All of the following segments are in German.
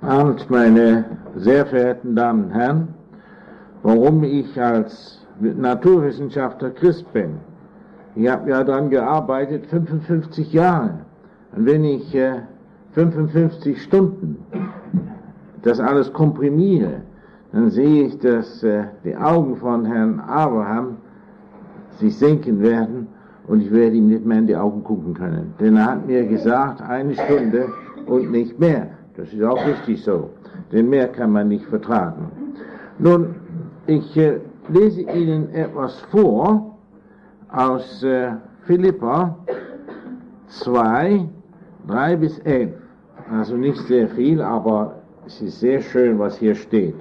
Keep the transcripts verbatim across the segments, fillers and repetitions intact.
Abend, meine sehr verehrten Damen und Herren, warum ich als Naturwissenschaftler Christ bin. Ich habe ja daran gearbeitet, fünfundfünfzig Jahre. Und wenn ich äh, fünfundfünfzig Stunden das alles komprimiere, dann sehe ich, dass äh, die Augen von Herrn Abraham sich senken werden und ich werde ihm nicht mehr in die Augen gucken können. Denn er hat mir gesagt, eine Stunde und nicht mehr. Das ist auch richtig so, denn mehr kann man nicht vertragen. Nun, ich äh, lese Ihnen etwas vor aus äh, Philipper zwei, drei bis elf. Also nicht sehr viel, aber es ist sehr schön, was hier steht.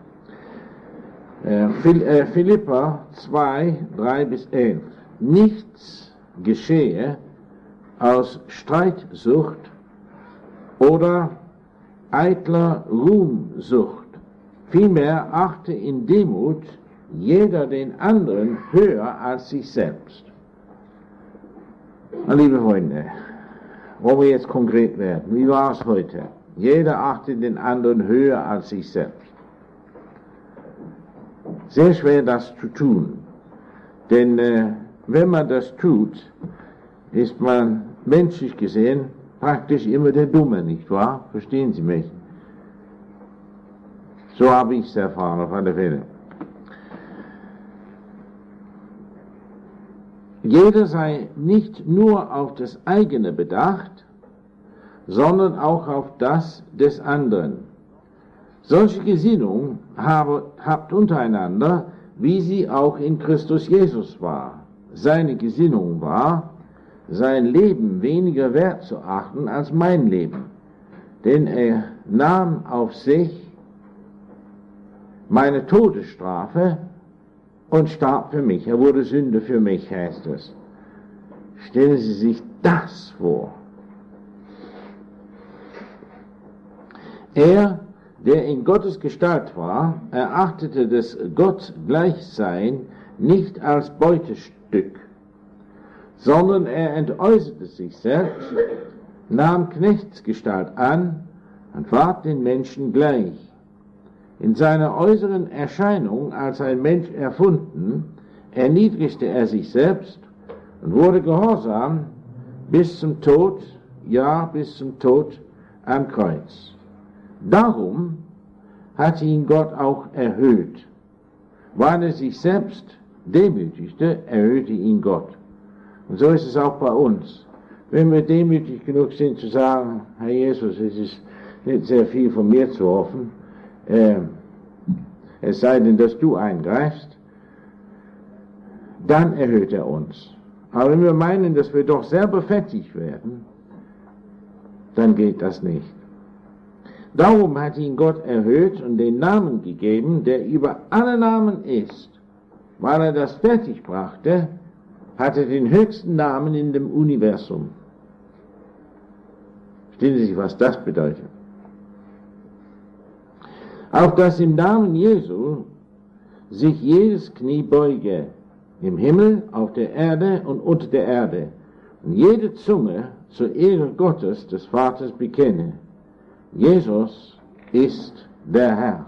Äh, Phil, äh, Philipper zwei, drei bis elf. Nichts geschehe aus Streitsucht oder eitler Ruhmsucht. Vielmehr achte in Demut jeder den anderen höher als sich selbst. Na, liebe Freunde, wollen wir jetzt konkret werden? Wie war es heute? Jeder achtet den anderen höher als sich selbst. Sehr schwer das zu tun, denn äh, wenn man das tut, ist man menschlich gesehen praktisch immer der Dumme, nicht wahr? Verstehen Sie mich? So habe ich es erfahren, auf alle Fälle. Jeder sei nicht nur auf das eigene bedacht, sondern auch auf das des anderen. Solche Gesinnung habe, habt untereinander, wie sie auch in Christus Jesus war. Seine Gesinnung war, sein Leben weniger wert zu achten als mein Leben. Denn er nahm auf sich meine Todesstrafe und starb für mich. Er wurde Sünde für mich, heißt es. Stellen Sie sich das vor. Er, der in Gottes Gestalt war, erachtete das Gottgleichsein nicht als Beutestück, sondern er entäußerte sich selbst, nahm Knechtsgestalt an und ward den Menschen gleich. In seiner äußeren Erscheinung als ein Mensch erfunden, erniedrigte er sich selbst und wurde gehorsam bis zum Tod, ja bis zum Tod am Kreuz. Darum hat ihn Gott auch erhöht. Weil er sich selbst demütigte, erhöhte ihn Gott. Und so ist es auch bei uns. Wenn wir demütig genug sind zu sagen, Herr Jesus, es ist nicht sehr viel von mir zu hoffen, äh, es sei denn, dass du eingreifst, dann erhöht er uns. Aber wenn wir meinen, dass wir doch selber fertig werden, dann geht das nicht. Darum hat ihn Gott erhöht und den Namen gegeben, der über alle Namen ist. Weil er das fertig brachte, hat er den höchsten Namen in dem Universum. Verstehen Sie sich, was das bedeutet? Auf dass im Namen Jesu sich jedes Knie beuge, im Himmel, auf der Erde und unter der Erde, und jede Zunge zur Ehre Gottes des Vaters bekenne. Jesus ist der Herr.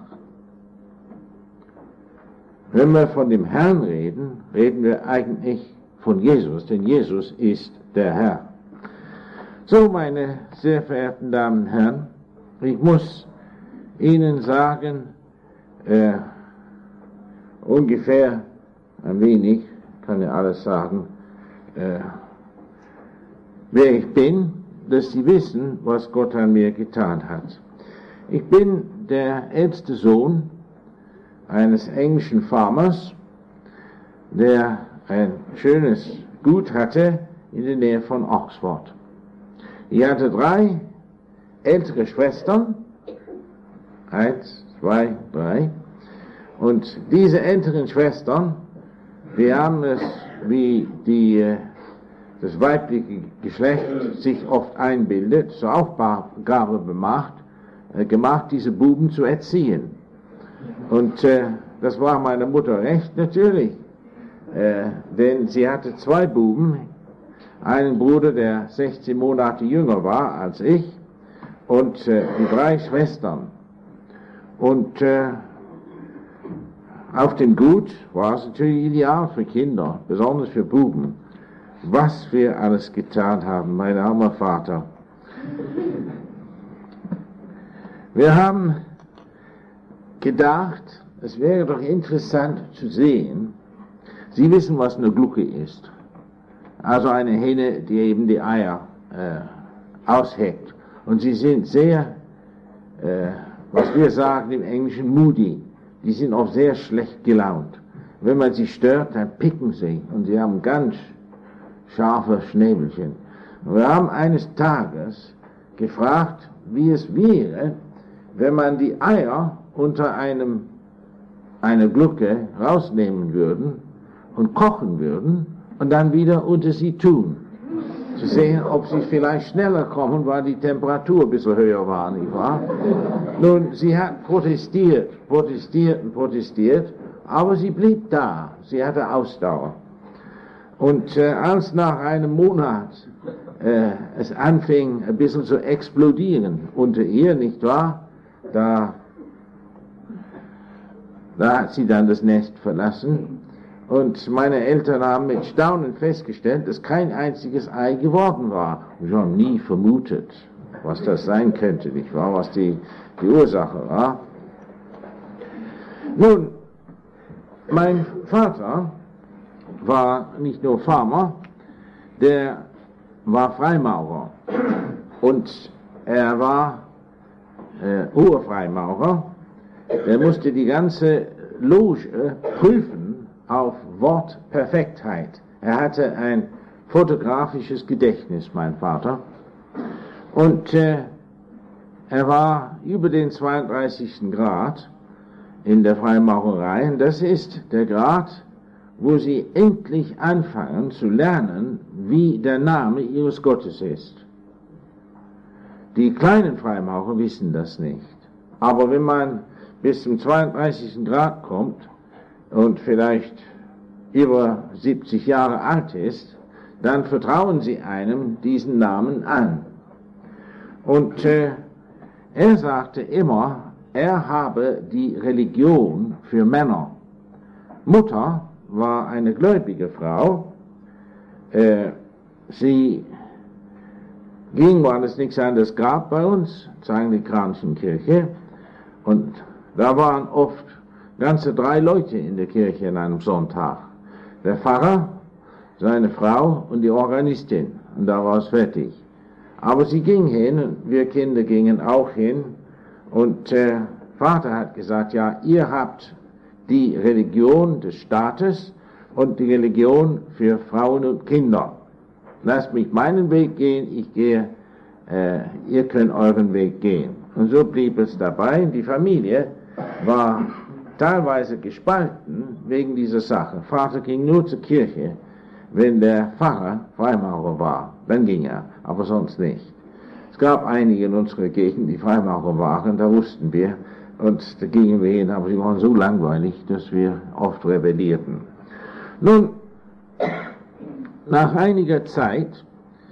Wenn wir von dem Herrn reden, reden wir eigentlich von Jesus, denn Jesus ist der Herr. So, meine sehr verehrten Damen und Herren, ich muss Ihnen sagen, äh, ungefähr ein wenig, kann ja alles sagen, äh, wer ich bin, dass Sie wissen, was Gott an mir getan hat. Ich bin der älteste Sohn eines englischen Farmers, der ein schönes Gut hatte in der Nähe von Oxford. Ich hatte drei ältere Schwestern, eins, zwei, drei, und diese älteren Schwestern, wir haben es, wie die, das weibliche Geschlecht sich oft einbildet, zur Aufgabe gemacht, äh, gemacht, diese Buben zu erziehen. Und äh, das war meiner Mutter recht, natürlich, äh, denn sie hatte zwei Buben, einen Bruder, der sechzehn Monate jünger war als ich, und äh, die drei Schwestern. Und äh, auf dem Gut war es natürlich ideal für Kinder, besonders für Buben. Was wir alles getan haben, mein armer Vater. Wir haben gedacht, es wäre doch interessant zu sehen, Sie wissen, was eine Glucke ist. Also eine Henne, die eben die Eier äh, ausheckt. Und sie sind sehr, äh, was wir sagen im Englischen, moody. Die sind auch sehr schlecht gelaunt. Wenn man sie stört, dann picken sie. Und sie haben ganz scharfe Schnäbelchen. Und wir haben eines Tages gefragt, wie es wäre, wenn man die Eier unter einem, eine Glucke rausnehmen würden und kochen würden und dann wieder unter sie tun. Zu sehen, ob sie vielleicht schneller kommen, weil die Temperatur ein bisschen höher war, nicht wahr? Nun, sie hat protestiert, protestiert und protestiert, aber sie blieb da. Sie hatte Ausdauer. Und äh, als nach einem Monat äh, es anfing, ein bisschen zu explodieren unter ihr, nicht wahr? Da, da hat sie dann das Nest verlassen. Und meine Eltern haben mit Staunen festgestellt, dass kein einziges Ei geworden war. Wir haben nie vermutet, was das sein könnte, nicht wahr? Was die, die Ursache war. Nun, mein Vater war nicht nur Farmer, der war Freimaurer. Und er war äh, Urfreimaurer. Der musste die ganze Loge prüfen auf Wortperfektheit. Er hatte ein fotografisches Gedächtnis, mein Vater. Und äh, er war über den zweiunddreißigsten Grad in der Freimaurerei. Und das ist der Grad, wo sie endlich anfangen zu lernen, wie der Name ihres Gottes ist. Die kleinen Freimaurer wissen das nicht. Aber wenn man bis zum zweiunddreißigsten Grad kommt und vielleicht über siebzig Jahre alt ist, dann vertrauen sie einem diesen Namen an. Und äh, er sagte immer, er habe die Religion für Männer. Mutter war eine gläubige Frau. Äh, sie ging, weil es nichts anderes gab bei uns, zur anglikanischen Kirche. Und da waren oft ganze drei Leute in der Kirche an einem Sonntag. Der Pfarrer, seine Frau und die Organistin. Und da war es fertig. Aber sie ging hin und wir Kinder gingen auch hin. Und äh, Vater hat gesagt, ja, ihr habt die Religion des Staates und die Religion für Frauen und Kinder. Lasst mich meinen Weg gehen, ich gehe, äh, ihr könnt euren Weg gehen. Und so blieb es dabei. Die Familie war teilweise gespalten wegen dieser Sache. Vater ging nur zur Kirche, wenn der Pfarrer Freimaurer war. Dann ging er, aber sonst nicht. Es gab einige in unserer Gegend, die Freimaurer waren, da wussten wir, und da gingen wir hin, aber sie waren so langweilig, dass wir oft rebellierten. Nun, nach einiger Zeit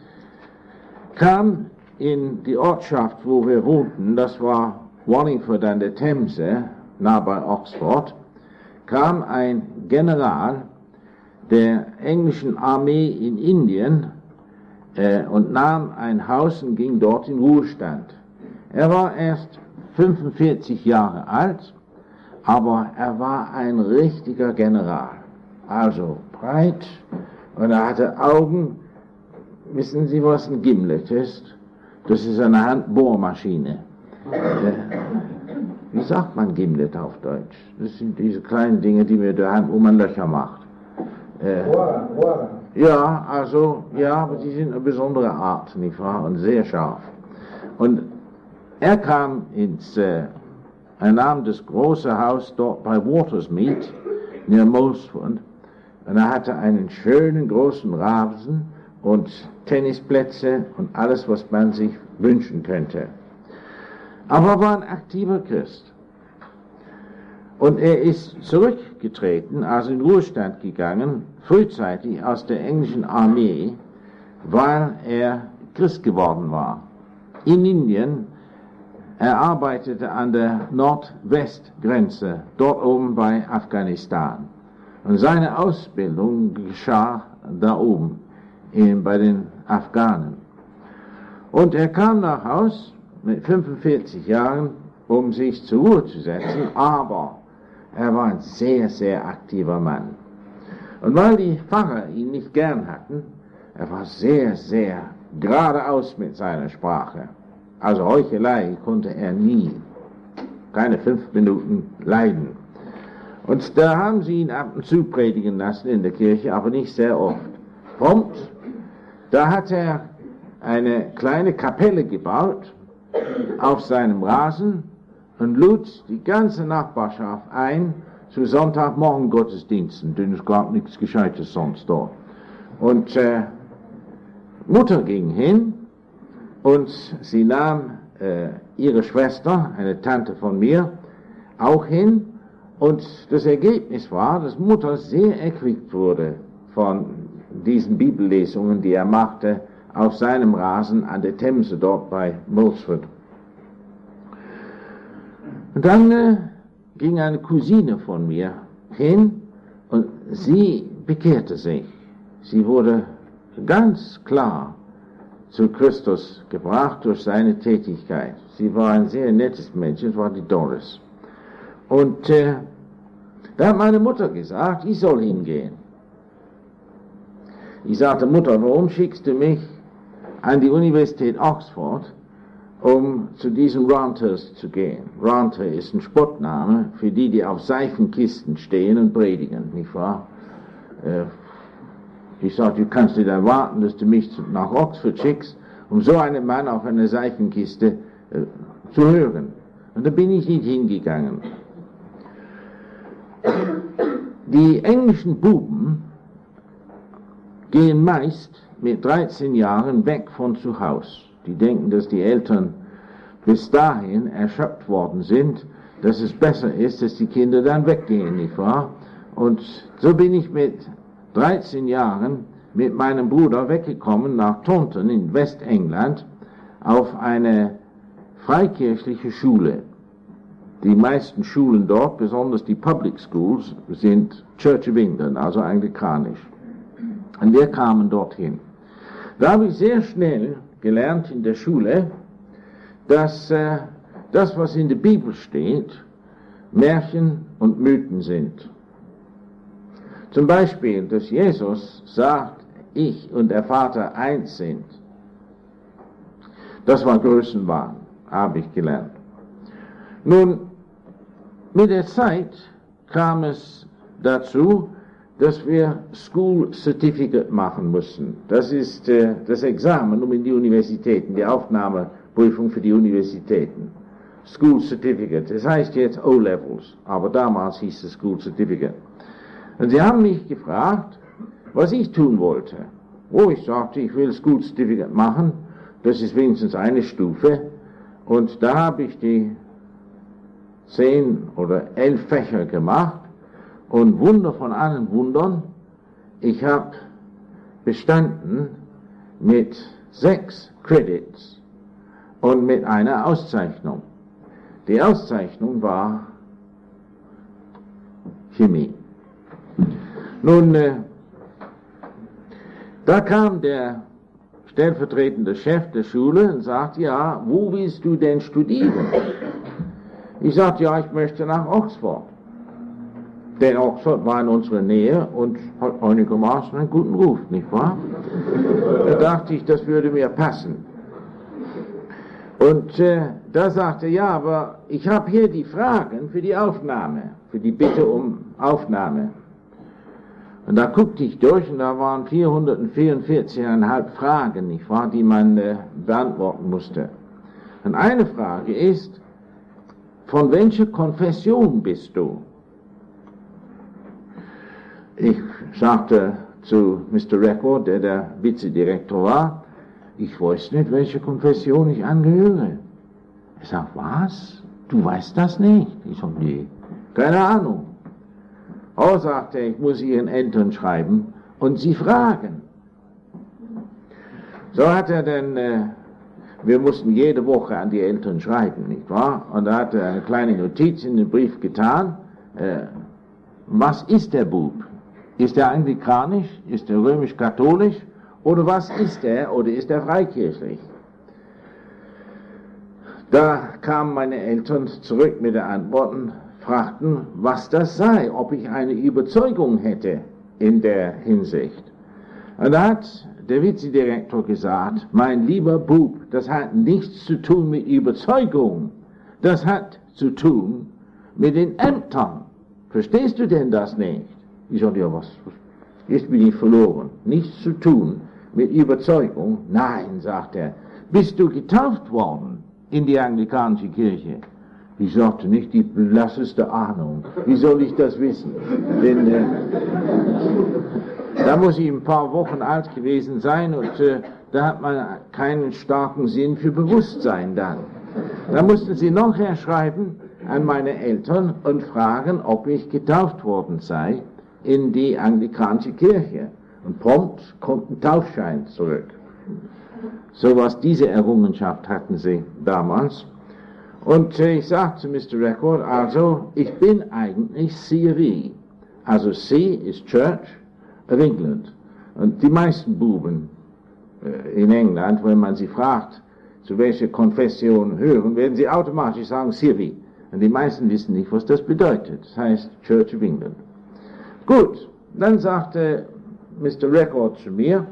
kam in die Ortschaft, wo wir wohnten, das war Wallingford an der Themse, nah bei Oxford, kam ein General der englischen Armee in Indien äh, und nahm ein Haus und ging dort in Ruhestand. Er war erst fünfundvierzig Jahre alt, aber er war ein richtiger General. Also breit, und er hatte Augen. Wissen Sie, was ein Gimlet ist? Das ist eine Handbohrmaschine. Äh, wie sagt man Gimlet auf Deutsch? Das sind diese kleinen Dinge, die mit der Hand, wo man Löcher macht. Äh, Bohrer, Bohrer. Ja, also, ja, aber die sind eine besondere Art, nicht wahr? Und sehr scharf. Und er kam ins, äh, er nahm das große Haus dort bei Watersmeet, near Molesford, und er hatte einen schönen großen Rasen und Tennisplätze und alles, was man sich wünschen könnte. Aber er war ein aktiver Christ. Und er ist zurückgetreten, also in Ruhestand gegangen, frühzeitig aus der englischen Armee, weil er Christ geworden war. In Indien Er arbeitete an der Nordwestgrenze, dort oben bei Afghanistan. Und seine Ausbildung geschah da oben, in, bei den Afghanen. Und er kam nach Haus mit fünfundvierzig Jahren, um sich zur Ruhe zu setzen, aber er war ein sehr, sehr aktiver Mann. Und weil die Pfarrer ihn nicht gern hatten, er war sehr, sehr geradeaus mit seiner Sprache. Also Heuchelei konnte er nie, keine fünf Minuten leiden. Und da haben sie ihn ab und zu predigen lassen in der Kirche, aber nicht sehr oft. Prompt, da hat er eine kleine Kapelle gebaut auf seinem Rasen und lud die ganze Nachbarschaft ein zu Sonntagmorgen Gottesdiensten, denn es gab nichts Gescheites sonst dort. Und äh, Mutter ging hin und sie nahm äh, ihre Schwester, eine Tante von mir, auch hin. Und das Ergebnis war, dass Mutter sehr erquickt wurde von diesen Bibellesungen, die er machte auf seinem Rasen an der Themse dort bei Molesford. Und dann äh, ging eine Cousine von mir hin und sie bekehrte sich. Sie wurde ganz klar zu Christus gebracht durch seine Tätigkeit. Sie war ein sehr nettes Mensch, das war die Doris. Und äh, da hat meine Mutter gesagt, ich soll hingehen. Ich sagte, Mutter, warum schickst du mich an die Universität Oxford, um zu diesen Ranters zu gehen? Ranter ist ein Spottname für die, die auf Seifenkisten stehen und predigen, nicht wahr? Äh, ich sagte, du kannst nicht erwarten, dass du mich nach Oxford schickst, um so einen Mann auf einer Seifenkiste äh, zu hören. Und da bin ich nicht hingegangen. Die englischen Buben gehen meist mit dreizehn Jahren weg von zu Hause. Die denken, dass die Eltern bis dahin erschöpft worden sind, dass es besser ist, dass die Kinder dann weggehen, nicht wahr? Und so bin ich mit dreizehn Jahren mit meinem Bruder weggekommen nach Taunton in Westengland auf eine freikirchliche Schule. Die meisten Schulen dort, besonders die Public Schools, sind Church of England, also anglikanisch. Und wir kamen dorthin. Da habe ich sehr schnell gelernt in der Schule, dass äh, das, was in der Bibel steht, Märchen und Mythen sind. Zum Beispiel, dass Jesus sagt, ich und der Vater eins sind. Das war Größenwahn, habe ich gelernt. Nun, mit der Zeit kam es dazu, dass wir School Certificate machen mussten. Das ist äh, das Examen um in die Universitäten, die Aufnahmeprüfung für die Universitäten. School Certificate, das heißt jetzt O-Levels, aber damals hieß es School Certificate. Und sie haben mich gefragt, was ich tun wollte. Oh, ich sagte, ich will School Certificate machen, das ist wenigstens eine Stufe. Und da habe ich die zehn oder elf Fächer gemacht. Und Wunder von allen Wundern, ich habe bestanden mit sechs Credits und mit einer Auszeichnung. Die Auszeichnung war Chemie. Nun, äh, da kam der stellvertretende Chef der Schule und sagte, ja, wo willst du denn studieren? Ich sagte, ja, ich möchte nach Oxford. Denn Oxford war in unserer Nähe und hat einigermaßen einen guten Ruf, nicht wahr? Da dachte ich, das würde mir passen. Und äh, da sagte er, ja, aber ich habe hier die Fragen für die Aufnahme, für die Bitte um Aufnahme. Und da guckte ich durch und da waren vierhundertvierundvierzig Komma fünf Fragen, nicht wahr, die man äh, beantworten musste. Und eine Frage ist, von welcher Konfession bist du? Ich sagte zu Mister Record, der der Vizedirektor war, ich weiß nicht, welche Konfession ich angehöre. Er sagt, was? Du weißt das nicht? Ich sage, nee, keine Ahnung. Oh, sagte er, ich muss Ihren Eltern schreiben und sie fragen. So hat er dann äh, wir mussten jede Woche an die Eltern schreiben, nicht wahr? Und da hat er eine kleine Notiz in den Brief getan. Äh, was ist der Bub? Ist er anglikanisch? Ist er römisch-katholisch? Oder was ist er? Oder ist er freikirchlich? Da kamen meine Eltern zurück mit den Antworten, fragten, was das sei, ob ich eine Überzeugung hätte in der Hinsicht. Und da hat der Vizedirektor gesagt, mein lieber Bub, das hat nichts zu tun mit Überzeugung, das hat zu tun mit den Ämtern. Verstehst du denn das nicht? Ich sagte, ja, was, jetzt bin ich verloren. Nichts zu tun mit Überzeugung? Nein, sagt er. Bist du getauft worden in die anglikanische Kirche? Ich sagte nicht die blasseste Ahnung. Wie soll ich das wissen? Denn äh, da muss ich ein paar Wochen alt gewesen sein und äh, da hat man keinen starken Sinn für Bewusstsein dann. Da mussten sie nachher schreiben an meine Eltern und fragen, ob ich getauft worden sei in die anglikanische Kirche. Und prompt kommt ein Taufschein zurück. So was, diese Errungenschaft hatten sie damals. Und äh, ich sagte zu Mister Record, also ich bin eigentlich C of E. Also C ist Church of England. Und die meisten Buben äh, in England, wenn man sie fragt, zu welcher Konfession hören, werden sie automatisch sagen C of E. Und die meisten wissen nicht, was das bedeutet. Das heißt Church of England. Gut, dann sagte Mister Record zu mir,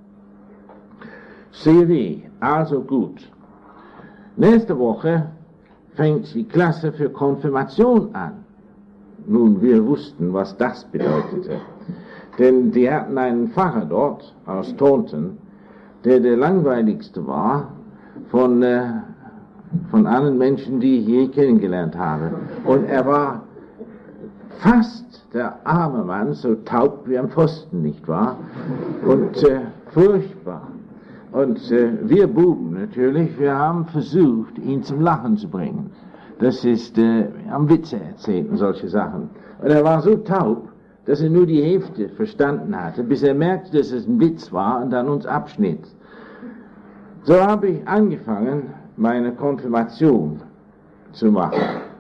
C of E, also gut. Nächste Woche fängt die Klasse für Konfirmation an. Nun, wir wussten, was das bedeutete. Denn die hatten einen Pfarrer dort aus Taunton, der der langweiligste war von, äh, von allen Menschen, die ich je kennengelernt habe. Und er war fast der arme Mann, so taub wie am Pfosten, nicht wahr? Und äh, furchtbar. Und äh, wir Buben natürlich, wir haben versucht, ihn zum Lachen zu bringen. Das ist, äh, wir haben Witze erzählt und solche Sachen. Und er war so taub, dass er nur die Hälfte verstanden hatte, bis er merkte, dass es ein Witz war und dann uns abschnitt. So habe ich angefangen, meine Konfirmation zu machen.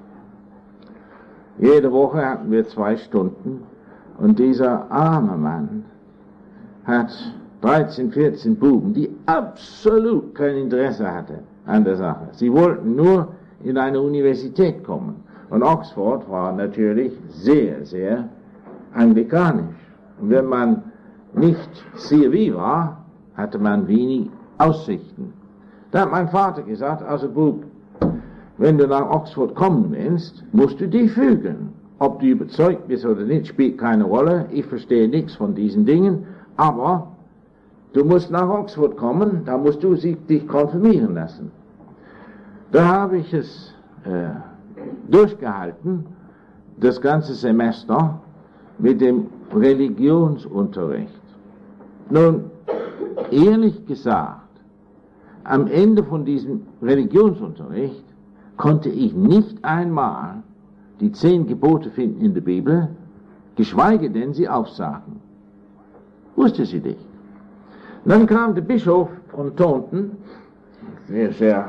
Jede Woche hatten wir zwei Stunden und dieser arme Mann hat dreizehn, vierzehn Buben, die absolut kein Interesse hatten an der Sache. Sie wollten nur in eine Universität kommen. Und Oxford war natürlich sehr, sehr anglikanisch. Und wenn man nicht C of E war, hatte man wenig Aussichten. Da hat mein Vater gesagt, also Bub, wenn du nach Oxford kommen willst, musst du dich fügen. Ob du überzeugt bist oder nicht, spielt keine Rolle. Ich verstehe nichts von diesen Dingen, aber du musst nach Oxford kommen, da musst du dich konfirmieren lassen. Da habe ich es äh, durchgehalten, das ganze Semester mit dem Religionsunterricht. Nun, ehrlich gesagt, am Ende von diesem Religionsunterricht konnte ich nicht einmal die zehn Gebote finden in der Bibel, geschweige denn sie aufsagen. Wusste sie nicht. Dann kam der Bischof von Taunton, sehr, sehr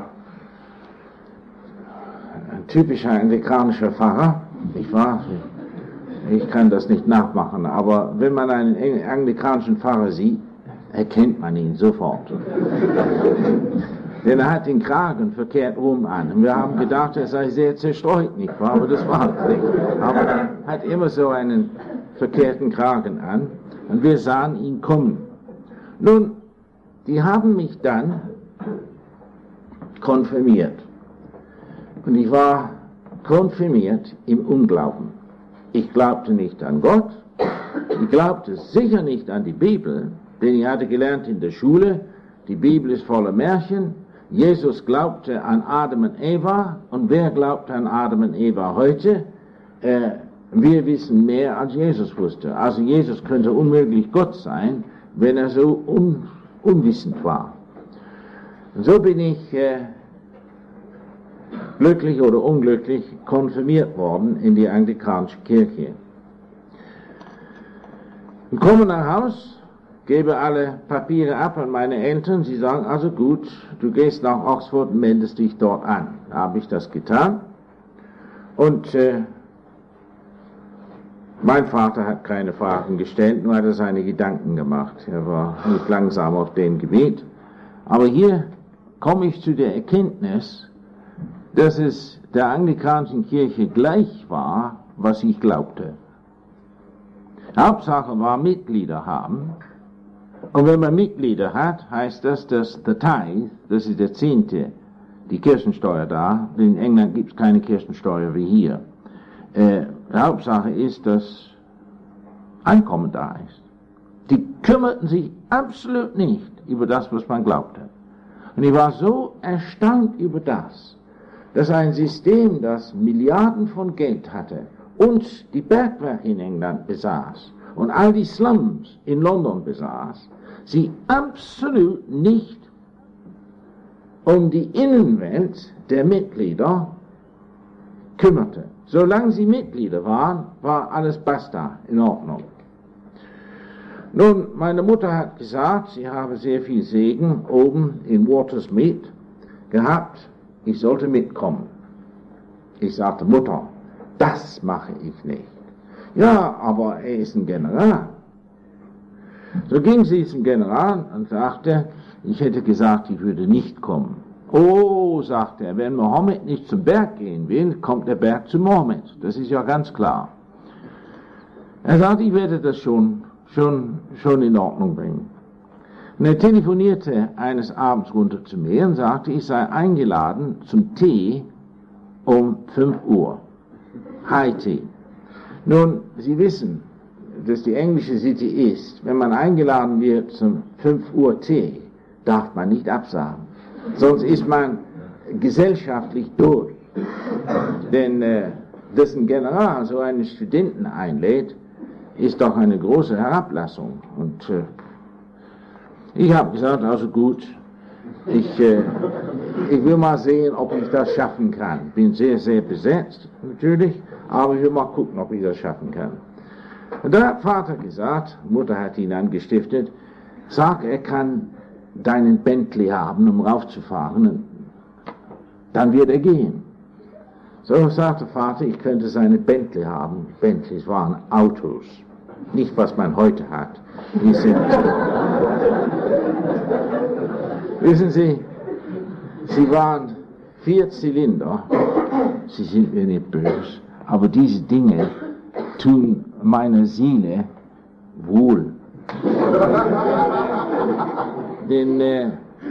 ein typischer anglikanischer Pfarrer, nicht wahr? Ich kann das nicht nachmachen, aber wenn man einen anglikanischen Pfarrer sieht, erkennt man ihn sofort. Denn er hat den Kragen verkehrt rum an. Und wir haben gedacht, er sei sehr zerstreut, nicht wahr? Aber das war es nicht. Aber er hat immer so einen verkehrten Kragen an. Und wir sahen ihn kommen. Nun, die haben mich dann konfirmiert. Und ich war konfirmiert im Unglauben. Ich glaubte nicht an Gott. Ich glaubte sicher nicht an die Bibel. Denn ich hatte gelernt in der Schule, die Bibel ist voller Märchen. Jesus glaubte an Adam und Eva. Und wer glaubt an Adam und Eva heute? Äh, wir wissen mehr, als Jesus wusste. Also Jesus könnte unmöglich Gott sein, wenn er so un, unwissend war. Und so bin ich äh, glücklich oder unglücklich konfirmiert worden in die anglikanische Kirche. Und komme nach Haus, gebe alle Papiere ab an meine Eltern. Sie sagen, also gut, du gehst nach Oxford und meldest dich dort an. Da habe ich das getan. Und äh, mein Vater hat keine Fragen gestellt, nur hat er seine Gedanken gemacht. Er war nicht langsam auf dem Gebiet. Aber hier komme ich zu der Erkenntnis, dass es der anglikanischen Kirche gleich war, was ich glaubte. Hauptsache war Mitglieder haben. Und wenn man Mitglieder hat, heißt das, dass the tithe, das ist der Zehnte, die Kirchensteuer da, in England gibt es keine Kirchensteuer wie hier. Äh, die Hauptsache ist, dass Einkommen da ist. Die kümmerten sich absolut nicht über das, was man glaubte. Und ich war so erstaunt über das, dass ein System, das Milliarden von Geld hatte und die Bergwerke in England besaß und all die Slums in London besaß, sie absolut nicht um die Innenwelt der Mitglieder kümmerte. Solange sie Mitglieder waren, war alles basta, in Ordnung. Nun, meine Mutter hat gesagt, sie habe sehr viel Segen oben in Watersmeet gehabt, ich sollte mitkommen. Ich sagte, Mutter, das mache ich nicht. Ja, aber er ist ein General. So ging sie zum General und sagte, ich hätte gesagt, ich würde nicht kommen. Oh, sagte er, wenn Mohammed nicht zum Berg gehen will, kommt der Berg zu Mohammed. Das ist ja ganz klar. Er sagte, ich werde das schon, schon, schon in Ordnung bringen. Und er telefonierte eines Abends runter zu mir und sagte, ich sei eingeladen zum Tee um fünf Uhr. High Tea. Nun, Sie wissen, dass die englische Sitte ist, wenn man eingeladen wird zum fünf Uhr Tee, darf man nicht absagen. Sonst ist man gesellschaftlich durch. Denn äh, dass ein General so einen Studenten einlädt, ist doch eine große Herablassung. Und äh, ich habe gesagt, also gut, ich, äh, ich will mal sehen, ob ich das schaffen kann. Bin sehr, sehr besetzt, natürlich, aber ich will mal gucken, ob ich das schaffen kann. Und da hat Vater gesagt, Mutter hat ihn angestiftet, sag, er kann deinen Bentley haben, um raufzufahren, und dann wird er gehen. So sagte Vater, ich könnte seine Bentley haben. Bentleys waren Autos, nicht was man heute hat. Die sind, wissen Sie, sie waren vier Zylinder, Sie sind mir nicht böse, aber diese Dinge tun meiner Seele wohl. Denn äh,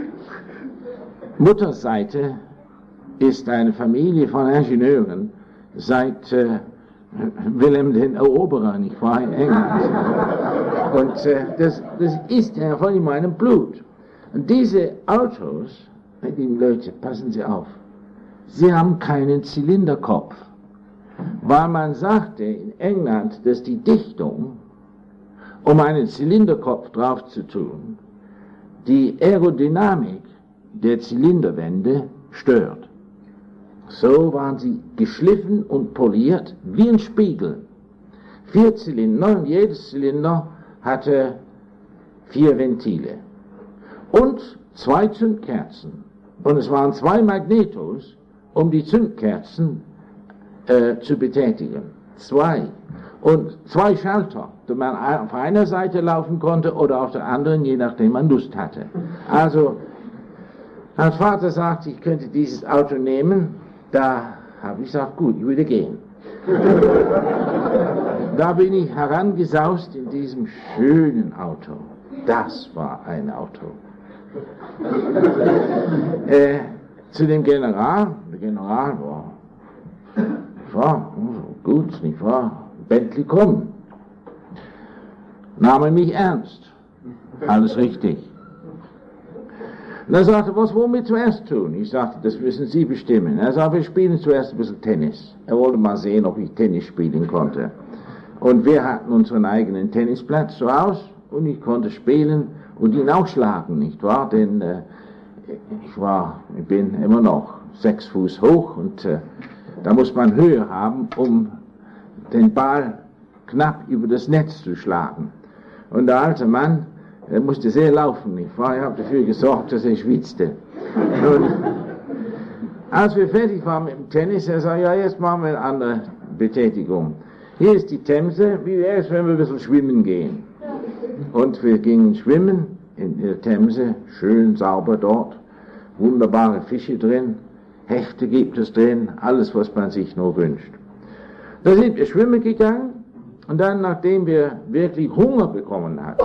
Mutterseite ist eine Familie von Ingenieuren seit äh, Wilhelm den Eroberer, nicht wahr, in England. Und äh, das, das ist ja von in meinem Blut. Und diese Autos, meine lieben Leute, passen Sie auf, sie haben keinen Zylinderkopf. Weil man sagte in England, dass die Dichtung, um einen Zylinderkopf drauf zu tun, die Aerodynamik der Zylinderwände stört. So waren sie geschliffen und poliert wie ein Spiegel. Vier Zylinder, und jedes Zylinder hatte vier Ventile. Und zwei Zündkerzen. Und es waren zwei Magnetos, um die Zündkerzen äh, zu betätigen. Zwei. Und zwei Schalter, die man auf einer Seite laufen konnte oder auf der anderen, je nachdem man Lust hatte. Also, als Vater sagte, ich könnte dieses Auto nehmen, da habe ich gesagt, gut, ich würde gehen. Da bin ich herangesaust in diesem schönen Auto. Das war ein Auto. äh, zu dem General, der General war, war gut, nicht wahr? Bentley kommen. Nahm er mich ernst. Alles richtig. Und er sagte, was wollen wir zuerst tun? Ich sagte, das müssen Sie bestimmen. Er sagte, wir spielen zuerst ein bisschen Tennis. Er wollte mal sehen, ob ich Tennis spielen konnte. Und wir hatten unseren eigenen Tennisplatz zu Hause und ich konnte spielen und ihn auch schlagen, nicht wahr? Denn äh, ich war, ich bin immer noch sechs Fuß hoch und äh, da muss man Höhe haben, um den Ball knapp über das Netz zu schlagen. Und der alte Mann Er musste sehr laufen, nicht wahr? Ich habe dafür gesorgt, dass er schwitzte. Und als wir fertig waren mit dem Tennis, er sagte, ja, jetzt machen wir eine andere Betätigung. Hier ist die Themse, wie wäre es, wenn wir ein bisschen schwimmen gehen? Und wir gingen schwimmen in der Themse, schön sauber dort, wunderbare Fische drin, Hechte gibt es drin, alles, was man sich nur wünscht. Da sind wir schwimmen gegangen und dann, nachdem wir wirklich Hunger bekommen hatten,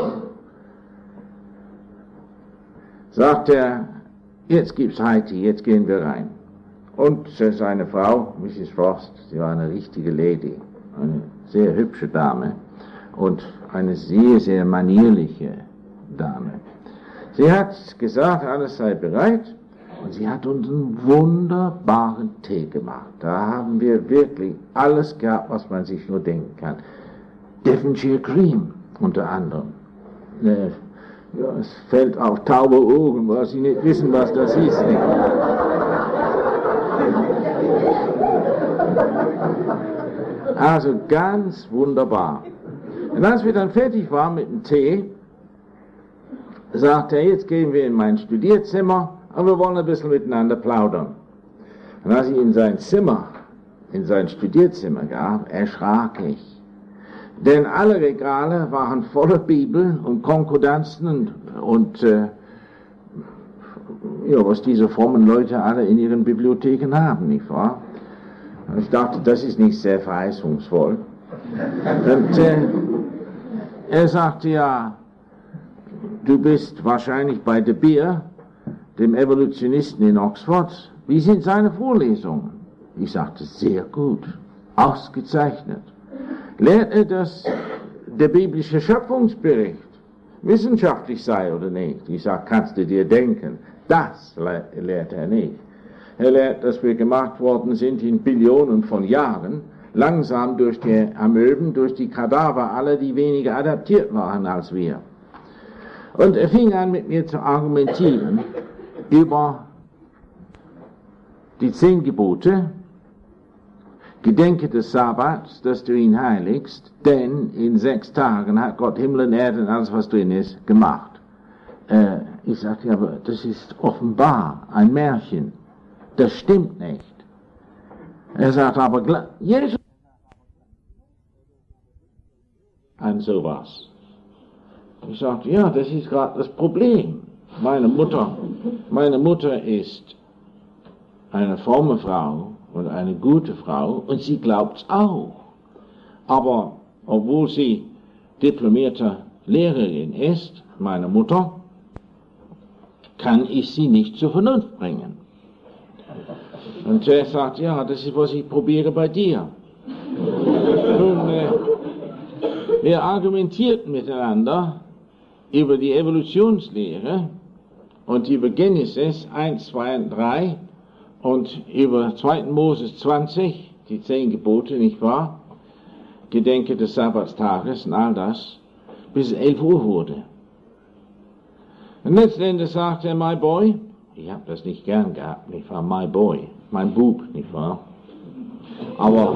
sagt er, jetzt gibt's Heiti, jetzt gehen wir rein. Und seine Frau, Misses Frost, sie war eine richtige Lady, eine sehr hübsche Dame und eine sehr, sehr manierliche Dame. Sie hat gesagt, alles sei bereit und sie hat uns einen wunderbaren Tee gemacht. Da haben wir wirklich alles gehabt, was man sich nur denken kann. Devonshire Cream unter anderem. Ja, es fällt auf taube Ohren, weil sie nicht wissen, was das ist. Also ganz wunderbar. Und als wir dann fertig waren mit dem Tee, sagte er, jetzt gehen wir in mein Studierzimmer, aber wir wollen ein bisschen miteinander plaudern. Und als ich in sein Zimmer, in sein Studierzimmer gab, erschrak ich. Denn alle Regale waren voller Bibeln und Konkordanzen und, und äh, ja, was diese frommen Leute alle in ihren Bibliotheken haben, nicht wahr? Und ich dachte, das ist nicht sehr verheißungsvoll. Und äh, er sagte, ja, du bist wahrscheinlich bei De Beer, dem Evolutionisten in Oxford. Wie sind seine Vorlesungen? Ich sagte, sehr gut, ausgezeichnet. Lehrt er, dass der biblische Schöpfungsbericht wissenschaftlich sei oder nicht? Ich sage, kannst du dir denken, das lehrt er nicht. Er lehrt, dass wir gemacht worden sind in Billionen von Jahren, langsam durch die Amöben, durch die Kadaver, alle, die weniger adaptiert waren als wir. Und er fing an, mit mir zu argumentieren über die zehn Gebote. Gedenke des Sabbats, dass du ihn heiligst, denn in sechs Tagen hat Gott Himmel und Erde und alles, was drin ist, gemacht. Äh, ich sagte, ja, aber das ist offenbar ein Märchen. Das stimmt nicht. Er sagt aber, Jesus an sowas. Ich sagte, ja, das ist gerade das Problem. Meine Mutter, meine Mutter ist eine fromme Frau und eine gute Frau und sie glaubt's auch. Aber obwohl sie diplomierte Lehrerin ist, meine Mutter, kann ich sie nicht zur Vernunft bringen. Und er sagt, ja, das ist, was ich probiere bei dir. Nun, äh, wir argumentierten miteinander über die Evolutionslehre und über Genesis eins, zwei und drei und über zweiten Moses zwanzig, die zehn Gebote, nicht wahr? Gedenke des Sabbatstages und all das, bis es elf Uhr wurde. Und letztendlich sagte er, my boy, ich habe das nicht gern gehabt, nicht wahr, my boy, mein Bub, nicht wahr? Aber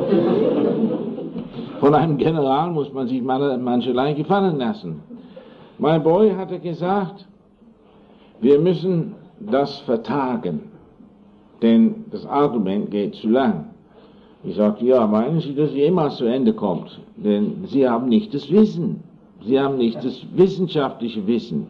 von einem General muss man sich mancherlei gefallen lassen. My boy hatte gesagt, wir müssen das vertagen, denn das Argument geht zu lang. Ich sagte, ja, meinen Sie, dass es jemals zu Ende kommt? Denn Sie haben nicht das Wissen. Sie haben nicht das wissenschaftliche Wissen.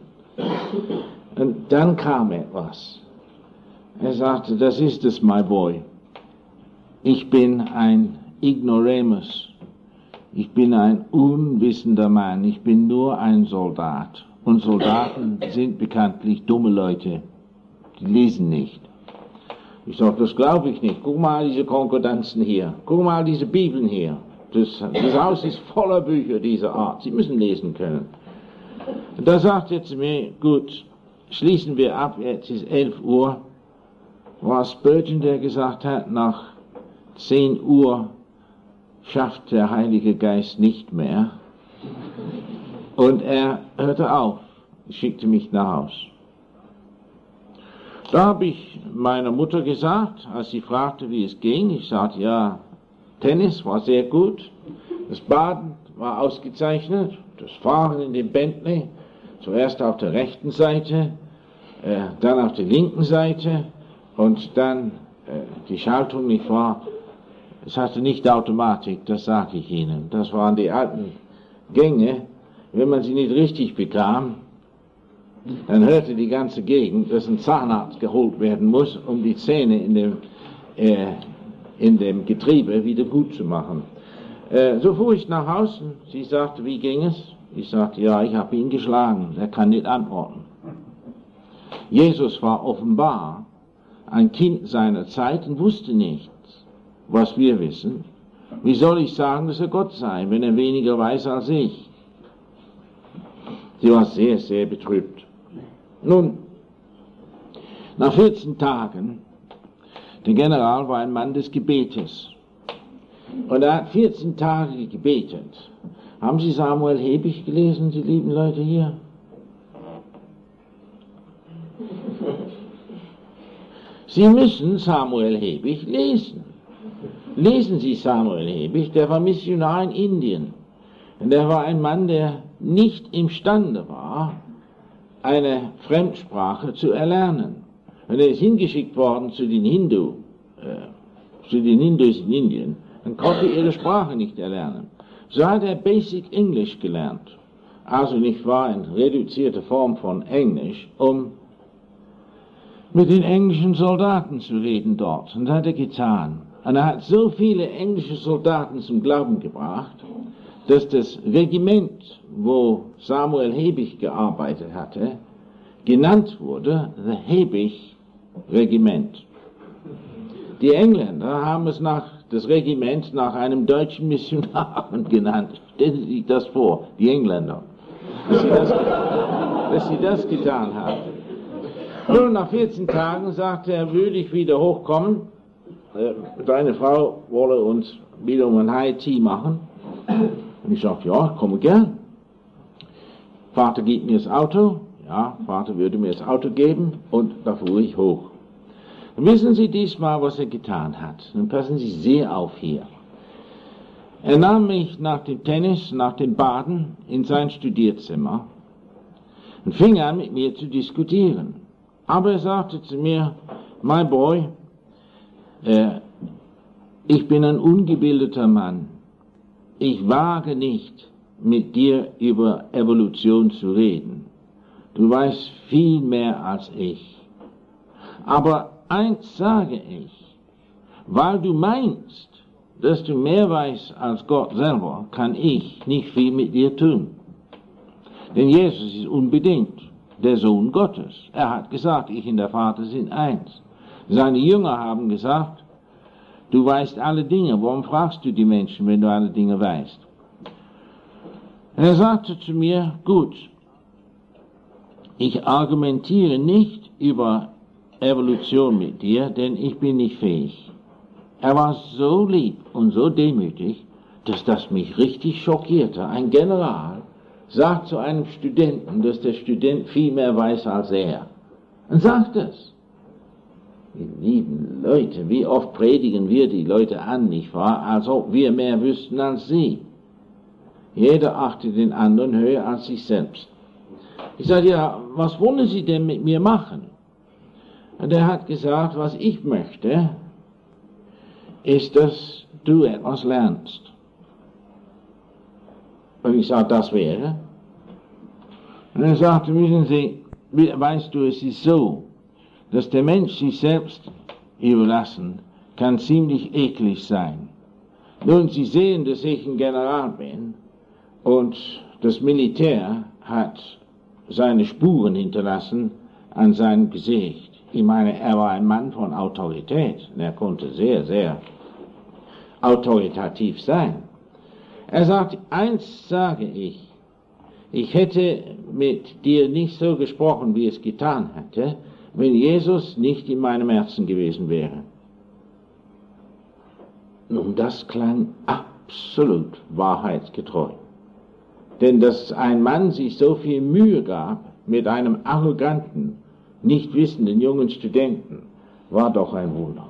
Und dann kam etwas. Er sagte, das ist es, my boy. Ich bin ein Ignoramus. Ich bin ein unwissender Mann. Ich bin nur ein Soldat. Und Soldaten sind bekanntlich dumme Leute. Die lesen nicht. Ich sage, das glaube ich nicht. Guck mal diese Konkordanzen hier. Guck mal diese Bibeln hier. Das, das Haus ist voller Bücher dieser Art. Sie müssen lesen können. Da sagt er zu mir, gut, schließen wir ab, jetzt ist elf Uhr. War Spurgeon, der gesagt hat, nach zehn Uhr schafft der Heilige Geist nicht mehr. Und er hörte auf, schickte mich nach Haus. Da habe ich meiner Mutter gesagt, als sie fragte, wie es ging, ich sagte, ja, Tennis war sehr gut, das Baden war ausgezeichnet, das Fahren in dem Bentley, zuerst auf der rechten Seite, äh, dann auf der linken Seite und dann äh, die Schaltung, nicht wahr? Es hatte nicht Automatik, das sage ich Ihnen. Das waren die alten Gänge. Wenn man sie nicht richtig bekam, dann hörte die ganze Gegend, dass ein Zahnarzt geholt werden muss, um die Zähne in dem, äh, in dem Getriebe wieder gut zu machen. Äh, so fuhr ich nach Hause. Sie sagte, wie ging es? Ich sagte, ja, ich habe ihn geschlagen. Er kann nicht antworten. Jesus war offenbar ein Kind seiner Zeit und wusste nichts, was wir wissen. Wie soll ich sagen, dass er Gott sei, wenn er weniger weiß als ich? Sie war sehr, sehr betrübt. Nun, nach vierzehn Tagen, der General war ein Mann des Gebetes. Und er hat vierzehn Tage gebetet. Haben Sie Samuel Hebig gelesen, die lieben Leute hier? Sie müssen Samuel Hebig lesen. Lesen Sie Samuel Hebig, der war Missionar in Indien. Und der war ein Mann, der nicht imstande war, eine Fremdsprache zu erlernen. Und er ist hingeschickt worden zu den Hindu, äh, zu den Hindus in Indien, dann konnte er ihre Sprache nicht erlernen. So hat er Basic English gelernt. Also nicht wahr, eine reduzierte Form von Englisch, um mit den englischen Soldaten zu reden dort. Und das hat er getan. Und er hat so viele englische Soldaten zum Glauben gebracht, dass das Regiment, wo Samuel Hebig gearbeitet hatte, genannt wurde, The Hebig Regiment. Die Engländer haben es nach, das Regiment nach einem deutschen Missionar genannt. Stellen Sie sich das vor, die Engländer, dass sie das, dass sie das getan haben. Nun, nach vierzehn Tagen sagte er, würde ich wieder hochkommen, deine Frau wolle uns wieder um ein High Tea machen. Und ich sagte, ja, ich komme gern. Vater gibt mir das Auto. Ja, Vater würde mir das Auto geben. Und da fuhr ich hoch. Und wissen Sie diesmal, was er getan hat? Dann passen Sie sehr auf hier. Er nahm mich nach dem Tennis, nach dem Baden in sein Studierzimmer und fing an, mit mir zu diskutieren. Aber er sagte zu mir, my boy, äh, ich bin ein ungebildeter Mann. Ich wage nicht, mit dir über Evolution zu reden. Du weißt viel mehr als ich. Aber eins sage ich, weil du meinst, dass du mehr weißt als Gott selber, kann ich nicht viel mit dir tun. Denn Jesus ist unbedingt der Sohn Gottes. Er hat gesagt, ich und der Vater sind eins. Seine Jünger haben gesagt, du weißt alle Dinge, warum fragst du die Menschen, wenn du alle Dinge weißt? Er sagte zu mir, gut, ich argumentiere nicht über Evolution mit dir, denn ich bin nicht fähig. Er war so lieb und so demütig, dass das mich richtig schockierte. Ein General sagt zu einem Studenten, dass der Student viel mehr weiß als er. Und sagt es. Die lieben Leute, wie oft predigen wir die Leute an, nicht wahr? Als ob wir mehr wüssten als sie. Jeder achtet den anderen höher als sich selbst. Ich sage, ja, was wollen Sie denn mit mir machen? Und er hat gesagt, was ich möchte, ist, dass du etwas lernst. Und ich sage, das wäre. Und er sagte, wissen Sie, weißt du, es ist so, dass der Mensch sich selbst überlassen kann ziemlich eklig sein. Nun, Sie sehen, dass ich ein General bin und das Militär hat seine Spuren hinterlassen an seinem Gesicht. Ich meine, er war ein Mann von Autorität und er konnte sehr, sehr autoritativ sein. Er sagt, eins sage ich, ich hätte mit dir nicht so gesprochen, wie es getan hätte, wenn Jesus nicht in meinem Herzen gewesen wäre. Nun, das klang absolut wahrheitsgetreu. Denn dass ein Mann sich so viel Mühe gab mit einem arroganten, nicht wissenden jungen Studenten, war doch ein Wunder.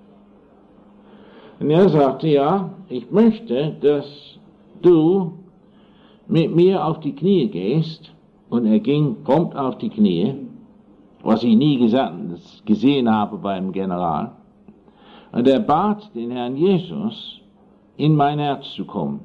Und er sagte, ja, ich möchte, dass du mit mir auf die Knie gehst und er ging prompt auf die Knie, was ich nie gesagt, gesehen habe beim General, und er bat den Herrn Jesus, in mein Herz zu kommen.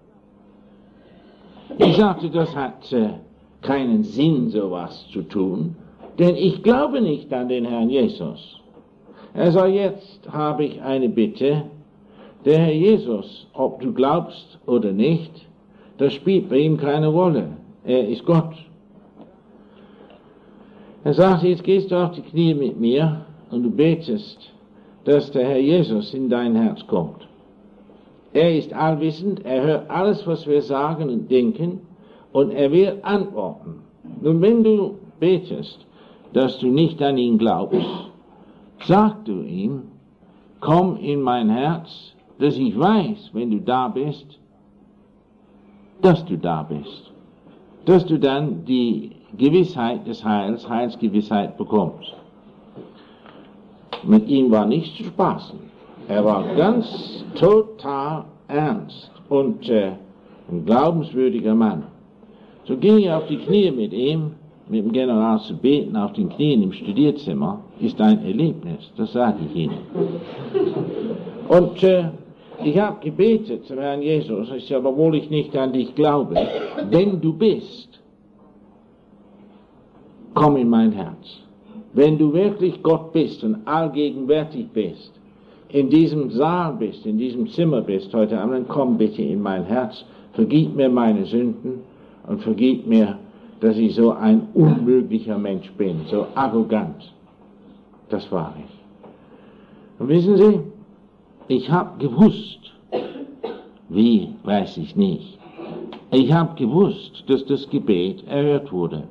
Ich sagte, das hat äh, keinen Sinn, sowas zu tun, denn ich glaube nicht an den Herrn Jesus. Er sagt, jetzt habe ich eine Bitte, der Herr Jesus, ob du glaubst oder nicht, das spielt bei ihm keine Rolle. Er ist Gott. Er sagt, jetzt gehst du auf die Knie mit mir und du betest, dass der Herr Jesus in dein Herz kommt. Er ist allwissend, er hört alles, was wir sagen und denken, und er wird antworten. Nun, wenn du betest, dass du nicht an ihn glaubst, sag du ihm, komm in mein Herz, dass ich weiß, wenn du da bist, dass du da bist. Dass du dann die Gewissheit des Heils, Heilsgewissheit bekommst. Mit ihm war nicht zu spaßen. Er war ganz total ernst und äh, ein glaubenswürdiger Mann. So ging ich auf die Knie mit ihm, mit dem General zu beten, auf den Knien im Studierzimmer, ist ein Erlebnis, das sage ich Ihnen. Und äh, ich habe gebetet zum Herrn Jesus, ich sage, obwohl ich nicht an dich glaube, wenn du bist, komm in mein Herz. Wenn du wirklich Gott bist und allgegenwärtig bist, in diesem Saal bist, in diesem Zimmer bist heute Abend, dann komm bitte in mein Herz, vergib mir meine Sünden und vergib mir, dass ich so ein unmöglicher Mensch bin, so arrogant. Das war ich. Und wissen Sie, ich habe gewusst, wie, weiß ich nicht, ich habe gewusst, dass das Gebet erhört wurde.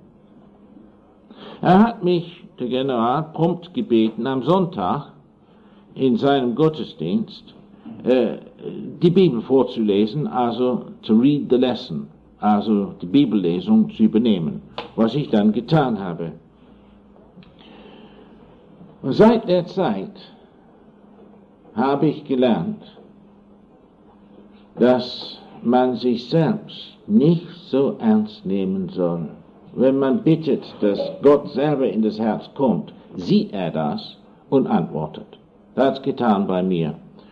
Er hat mich, der General, prompt gebeten, am Sonntag in seinem Gottesdienst äh, die Bibel vorzulesen, also to read the lesson, also die Bibellesung zu übernehmen, was ich dann getan habe. Und seit der Zeit habe ich gelernt, dass man sich selbst nicht so ernst nehmen soll. Wenn man bittet, dass Gott selber in das Herz kommt, sieht er das und antwortet. Das hat es getan bei mir.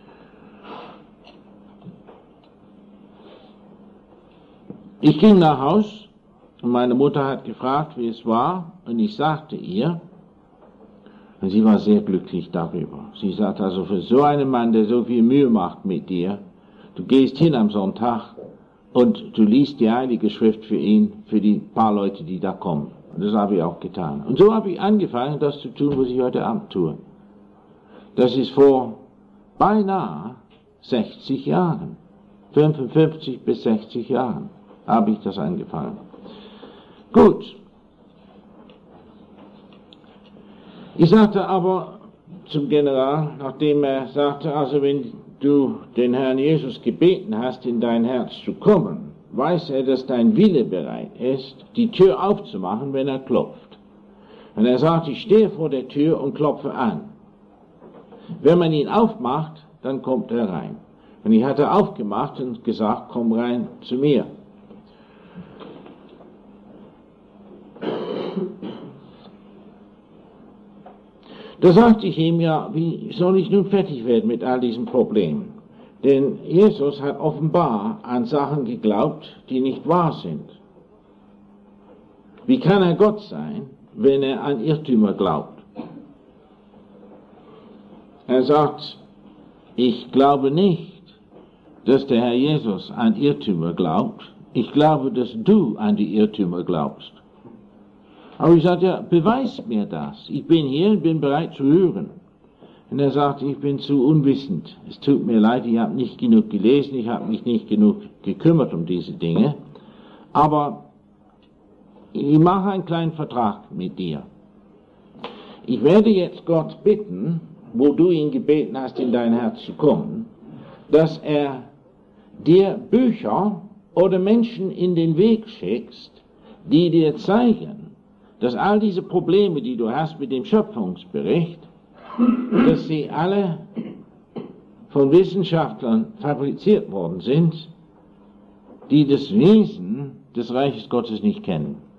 Ich ging nach Haus und meine Mutter hat gefragt, wie es war, und ich sagte ihr, und sie war sehr glücklich darüber. Sie sagt also, für so einen Mann, der so viel Mühe macht mit dir, du gehst hin am Sonntag und du liest die Heilige Schrift für ihn, für die paar Leute, die da kommen. Und das habe ich auch getan. Und so habe ich angefangen, das zu tun, was ich heute Abend tue. Das ist vor beinahe sechzig Jahren, fünfundfünfzig bis sechzig Jahren, habe ich das angefangen. Gut. Ich sagte aber zum General, nachdem er sagte, also wenn du den Herrn Jesus gebeten hast, in dein Herz zu kommen, weiß er, dass dein Wille bereit ist, die Tür aufzumachen, wenn er klopft. Und er sagt, ich stehe vor der Tür und klopfe an. Wenn man ihn aufmacht, dann kommt er rein. Und ich hatte aufgemacht und gesagt, komm rein zu mir. Da sagte ich ihm, ja, wie soll ich nun fertig werden mit all diesen Problemen? Denn Jesus hat offenbar an Sachen geglaubt, die nicht wahr sind. Wie kann er Gott sein, wenn er an Irrtümer glaubt? Er sagt, ich glaube nicht, dass der Herr Jesus an Irrtümer glaubt. Ich glaube, dass du an die Irrtümer glaubst. Aber ich sagte, ja, beweis mir das. Ich bin hier und bin bereit zu hören. Und er sagte, ich bin zu unwissend. Es tut mir leid, ich habe nicht genug gelesen, ich habe mich nicht genug gekümmert um diese Dinge. Aber ich mache einen kleinen Vertrag mit dir. Ich werde jetzt Gott bitten, wo du ihn gebeten hast, in dein Herz zu kommen, dass er dir Bücher oder Menschen in den Weg schickst, die dir zeigen, dass all diese Probleme, die du hast mit dem Schöpfungsbericht, dass sie alle von Wissenschaftlern fabriziert worden sind, die das Wesen des Reiches Gottes nicht kennen.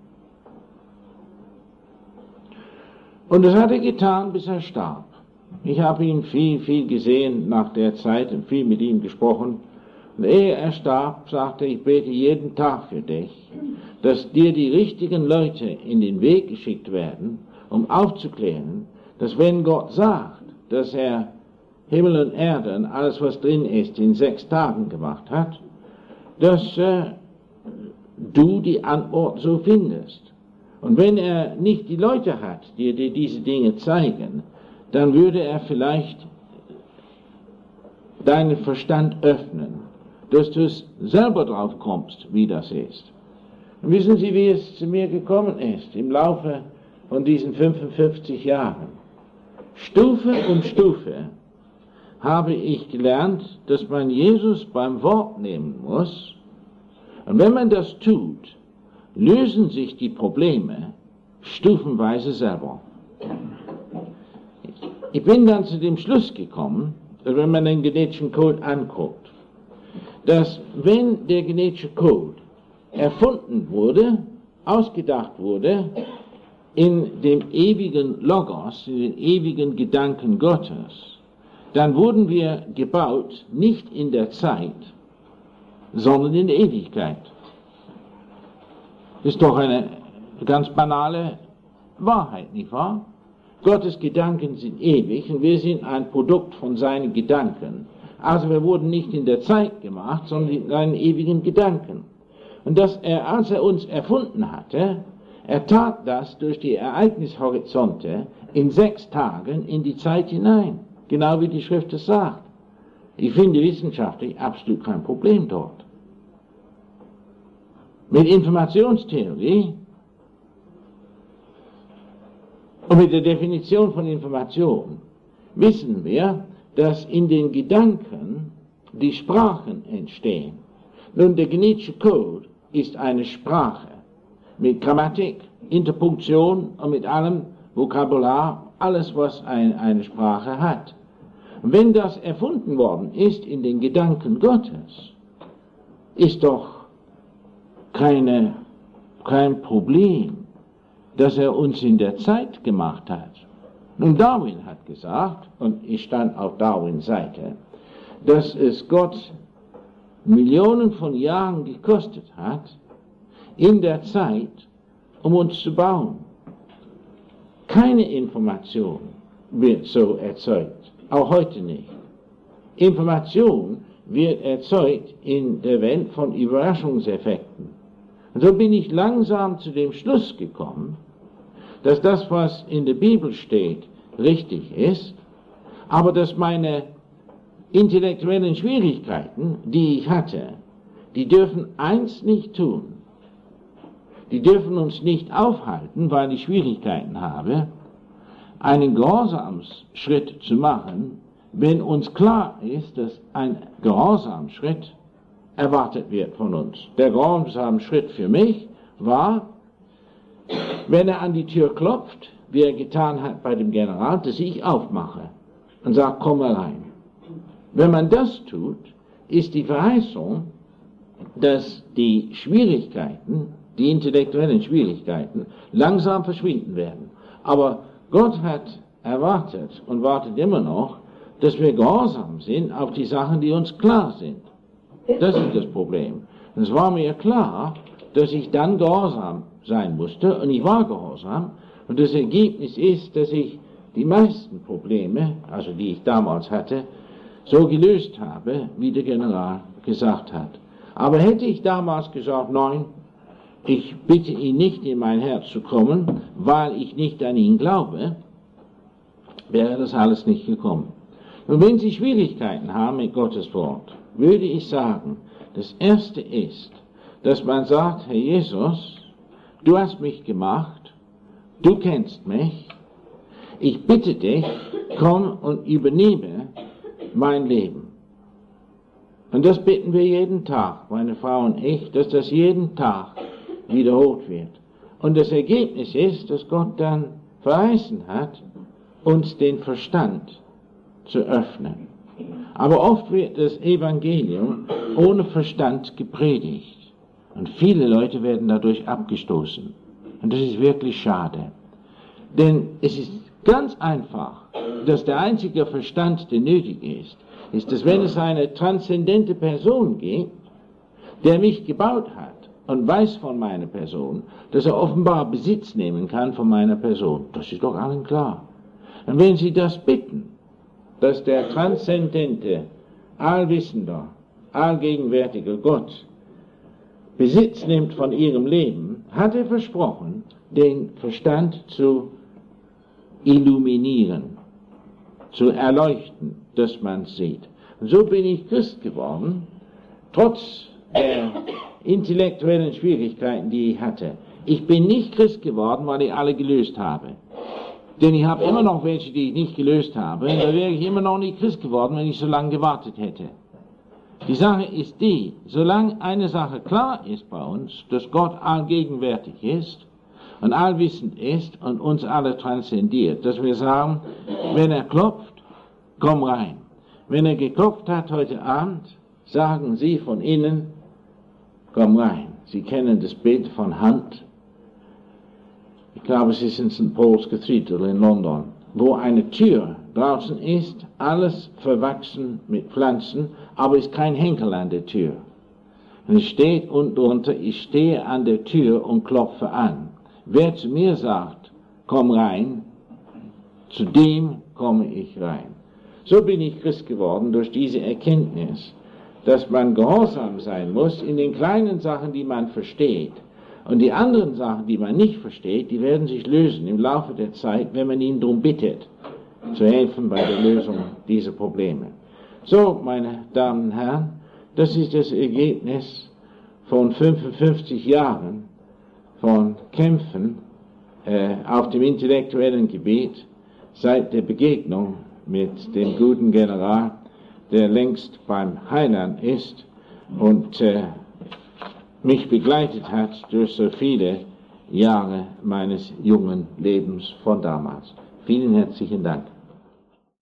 Und das hat er getan, bis er starb. Ich habe ihn viel, viel gesehen nach der Zeit und viel mit ihm gesprochen. Und ehe er starb, sagte er, ich bete jeden Tag für dich, dass dir die richtigen Leute in den Weg geschickt werden, um aufzuklären, dass wenn Gott sagt, dass er Himmel und Erde und alles, was drin ist, in sechs Tagen gemacht hat, dass äh, du die Antwort so findest. Und wenn er nicht die Leute hat, die dir diese Dinge zeigen, dann würde er vielleicht deinen Verstand öffnen, dass du es selber drauf kommst, wie das ist. Und wissen Sie, wie es zu mir gekommen ist im Laufe von diesen fünfundfünfzig Jahren? Stufe um Stufe habe ich gelernt, dass man Jesus beim Wort nehmen muss. Und wenn man das tut, lösen sich die Probleme stufenweise selber. Ich bin dann zu dem Schluss gekommen, dass wenn man den genetischen Code anguckt, dass wenn der genetische Code erfunden wurde, ausgedacht wurde, in dem ewigen Logos, in den ewigen Gedanken Gottes, dann wurden wir gebaut, nicht in der Zeit, sondern in der Ewigkeit. Das ist doch eine ganz banale Wahrheit, nicht wahr? Gottes Gedanken sind ewig und wir sind ein Produkt von seinen Gedanken. Also wir wurden nicht in der Zeit gemacht, sondern in seinen ewigen Gedanken. Und dass er, als er uns erfunden hatte, er tat das durch die Ereignishorizonte in sechs Tagen in die Zeit hinein. Genau wie die Schrift es sagt. Ich finde wissenschaftlich absolut kein Problem dort. Mit Informationstheorie und mit der Definition von Information wissen wir, dass in den Gedanken die Sprachen entstehen. Nun, der genetische Code ist eine Sprache mit Grammatik, Interpunktion und mit allem Vokabular, alles, was ein, eine Sprache hat. Und wenn das erfunden worden ist in den Gedanken Gottes, ist doch keine, kein Problem, dass er uns in der Zeit gemacht hat. Nun, Darwin hat gesagt, und ich stand auf Darwins Seite, dass es Gott Millionen von Jahren gekostet hat, in der Zeit, um uns zu bauen. Keine Information wird so erzeugt, auch heute nicht. Information wird erzeugt in der Welt von Überraschungseffekten. Und so bin ich langsam zu dem Schluss gekommen, dass das, was in der Bibel steht, richtig ist, aber dass meine intellektuellen Schwierigkeiten, die ich hatte, die dürfen eins nicht tun. Die dürfen uns nicht aufhalten, weil ich Schwierigkeiten habe, einen Gehorsamsschritt zu machen, wenn uns klar ist, dass ein Gehorsamsschritt erwartet wird von uns. Der Gehorsamsschritt für mich war, wenn er an die Tür klopft, wie er getan hat bei dem General, dass ich aufmache und sage, komm mal rein. Wenn man das tut, ist die Verheißung, dass die Schwierigkeiten, die intellektuellen Schwierigkeiten, langsam verschwinden werden. Aber Gott hat erwartet und wartet immer noch, dass wir gehorsam sind auf die Sachen, die uns klar sind. Das ist das Problem. Und es war mir klar, dass ich dann gehorsam sein musste, und ich war gehorsam, und das Ergebnis ist, dass ich die meisten Probleme, also die ich damals hatte, so gelöst habe, wie der General gesagt hat. Aber hätte ich damals gesagt, nein, ich bitte ihn nicht in mein Herz zu kommen, weil ich nicht an ihn glaube, wäre das alles nicht gekommen. Und wenn Sie Schwierigkeiten haben mit Gottes Wort, würde ich sagen, das Erste ist, dass man sagt, Herr Jesus, du hast mich gemacht, du kennst mich, ich bitte dich, komm und übernehme mein Leben. Und das bitten wir jeden Tag, meine Frau und ich, dass das jeden Tag wiederholt wird. Und das Ergebnis ist, dass Gott dann verheißen hat, uns den Verstand zu öffnen. Aber oft wird das Evangelium ohne Verstand gepredigt. Und viele Leute werden dadurch abgestoßen. Und das ist wirklich schade. Denn es ist ganz einfach, dass der einzige Verstand, der nötig ist, ist, dass wenn es eine transzendente Person gibt, der mich gebaut hat und weiß von meiner Person, dass er offenbar Besitz nehmen kann von meiner Person. Das ist doch allen klar. Und wenn Sie das bitten, dass der transzendente, allwissender, allgegenwärtige Gott Besitz nimmt von Ihrem Leben, hat er versprochen, den Verstand zu illuminieren, zu erleuchten, dass man es sieht. Und so bin ich Christ geworden, trotz der intellektuellen Schwierigkeiten, die ich hatte. Ich bin nicht Christ geworden, weil ich alle gelöst habe. Denn ich habe immer noch welche, die ich nicht gelöst habe. Da wäre ich immer noch nicht Christ geworden, wenn ich so lange gewartet hätte. Die Sache ist die, solange eine Sache klar ist bei uns, dass Gott allgegenwärtig ist und allwissend ist und uns alle transzendiert, dass wir sagen, wenn er klopft, komm rein. Wenn er geklopft hat heute Abend, sagen Sie von innen, komm rein. Sie kennen das Bild von Hand. Ich glaube, es ist in Sankt Paul's Cathedral in London, wo eine Tür draußen ist, alles verwachsen mit Pflanzen, aber es ist kein Henkel an der Tür. Und es steht unten drunter, ich stehe an der Tür und klopfe an. Wer zu mir sagt, komm rein, zu dem komme ich rein. So bin ich Christ geworden durch diese Erkenntnis, dass man gehorsam sein muss in den kleinen Sachen, die man versteht. Und die anderen Sachen, die man nicht versteht, die werden sich lösen im Laufe der Zeit, wenn man ihn darum bittet, zu helfen bei der Lösung dieser Probleme. So, meine Damen und Herren, das ist das Ergebnis von fünfundfünfzig Jahren von Kämpfen äh, auf dem intellektuellen Gebiet seit der Begegnung mit dem guten General, der längst beim Heiland ist und äh, mich begleitet hat durch so viele Jahre meines jungen Lebens von damals. Vielen herzlichen Dank.